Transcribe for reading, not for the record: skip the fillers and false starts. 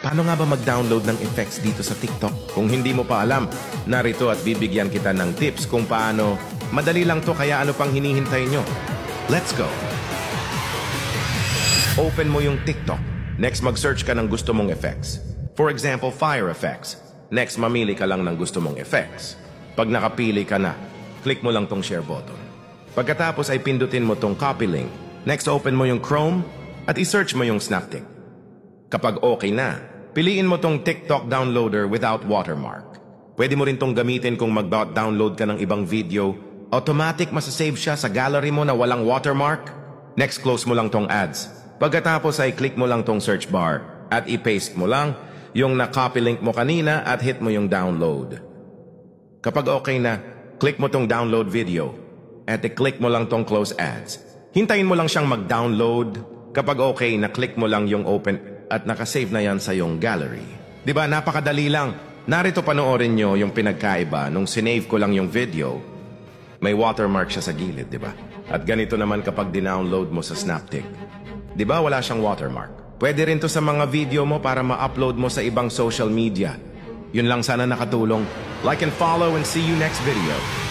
Paano nga ba mag-download ng effects dito sa TikTok? Kung hindi mo pa alam, narito at bibigyan kita ng tips kung paano. Madali lang to, kaya ano pang hinihintay nyo? Let's go! Open mo yung TikTok. Next, mag-search ka ng gusto mong effects. For example, fire effects. Next, mamili ka lang ng gusto mong effects. Pag nakapili ka na, click mo lang tong share button. Pagkatapos ay pindutin mo tong copy link. Next, open mo yung Chrome at i-search mo yung Snaptic. Kapag okay na, piliin mo tong TikTok downloader without watermark. Pwede mo rin tong gamitin kung mag-download ka ng ibang video. Automatic masasave siya sa gallery mo na walang watermark. Next, close mo lang tong ads. Pagkatapos ay click mo lang tong search bar at i-paste mo lang yung na-copy link mo kanina at hit mo yung download. Kapag okay na, click mo tong download video at i-click mo lang tong close ads. Hintayin mo lang siyang mag-download. Kapag okay, na-click mo lang yung open at nakasave na yan sa iyong gallery. Diba, napakadali lang. Narito panoorin nyo yung pinagkaiba nung sinave ko lang yung video. May watermark siya sa gilid, diba? At ganito naman kapag dinownload mo sa Snaptic. Diba, wala siyang watermark. Pwede rin to sa mga video mo para ma-upload mo sa ibang social media. Yun lang sana nakatulong. Like and follow and see you next video.